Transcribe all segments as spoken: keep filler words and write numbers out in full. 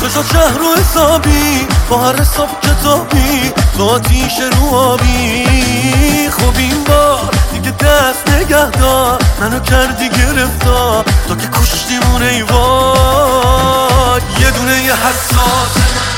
چشا شهر و حسابی با هر حساب کتابی تو آتیش رو آبی. خب این بار دیگه دست نگه دار، منو کردی گرفتار تا که کشتیمون ای وای. یه دونه یه حساس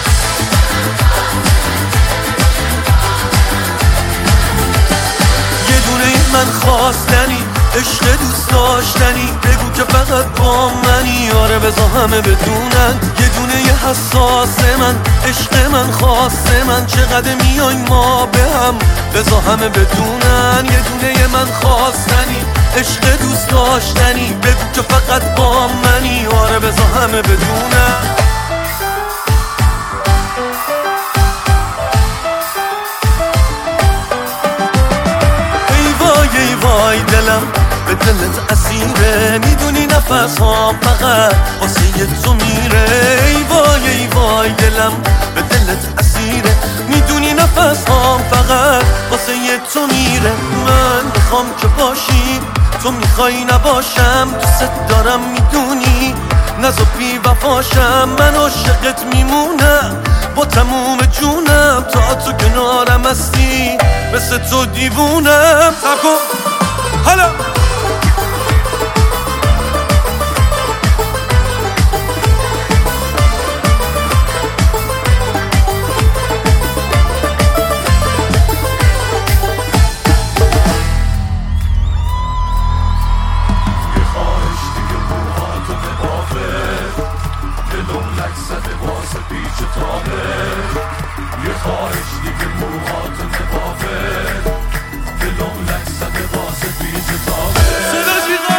یه دونه من خواستنی، عشق دوست داشتنی، بگو که فقط با منی. آره بذار همه بدونن یه دونه یه حساس من، عشق من خاص من، چقدر میایم ما به هم بذار همه بدونن. یه دونه یه من خواستنی، عشق دوست داشتنی، بگو که فقط با منی. آره بذار همه بدونن. ای وای ای وای دلم به دلت اسیره، میدونی نفس ها فقط واسه تو میره. ای وای ای وای دلم به دلت اسیره، میدونی نفس ها فقط واسه تو میره. من میخوام که باشی، تو میخوای نباشم، دوست دارم میدونی، نزا بی وفاشم. من عاشقت میمونم با تموم جونم، تا تو کنارم هستی مثل تو دیوونم. سب کن حالا یه خواهش دیگه موهاتو نبافه، دلم لک زده واسه پیچ تابه. صدا جیغه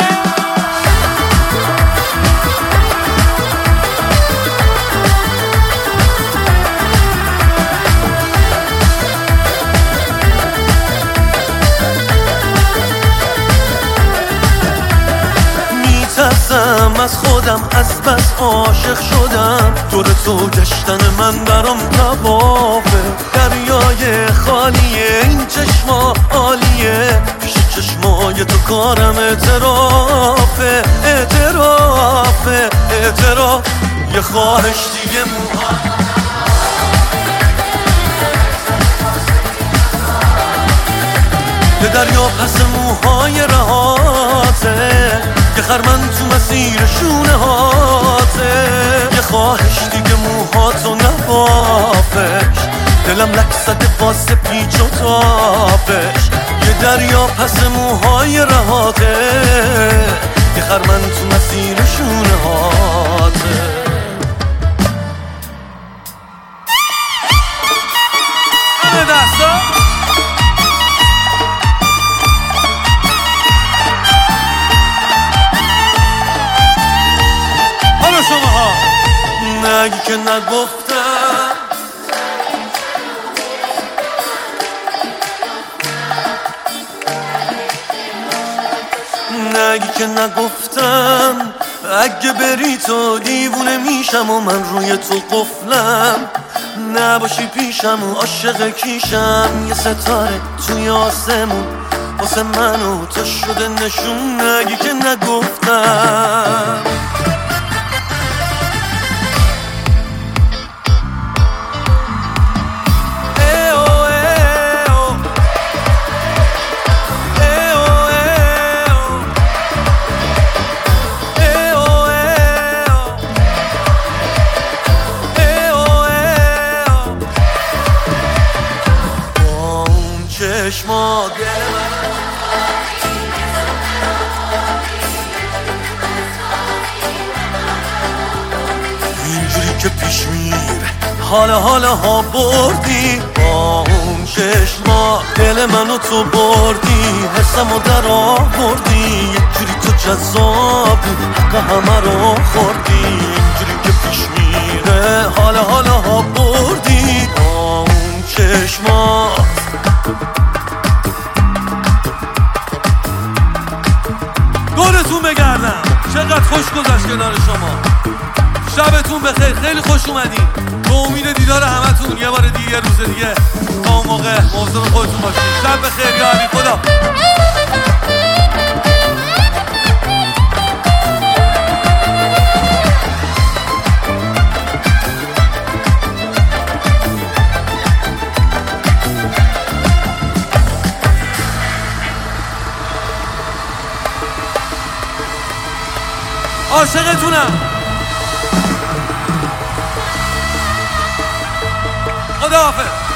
میترسم از خودم، از بس عاشق شدم، دور تو گشتن من برام توافه. دریای خالیه این چشما عالیه، پیش چشمای تو کارم اعترافه. اعترافه اعتراف یه خواهش دیگه موها یه دریا پس موهای رهاته، یه خرمن تو مسیر شونه هاته. یه خواهش دیگه موهاتو نبافش، دلم لک زده واسه پیچ و تابش. یه دریا پس موهای رهاته، یه خرمن تو مسیر شونه هاته. همه دستا شماها نگی که نگفتم، نگی که نگفتم، اگه بری تو دیوونه میشم و من روی تو قفلم. نباشی پیشم و عاشق کیشم، یه ستاره توی آسمون واسه من و تو شده نشون. نگی که نگفتم. چشما اینجوری که پیش میره حالا حالا ها بردی، با اون چشما دل منو تو بردی، حسمو در آوردی. یک جوری تو جذابی حق همه رو خوردی، اینجوری که پیش میره حالا حالا ها بردی، با اون چشما. دورتون بگردم، چقدر خوش گذشت کنار شما. شبتون بخیر، خیلی خوش اومدین. به امید دیدار همتون یه بار دیگه، یه روز دیگه. تا اون موقع مواظب خودتون باشین. شب بخیر یا علی خدا. عاشقتونم. خداحافظ.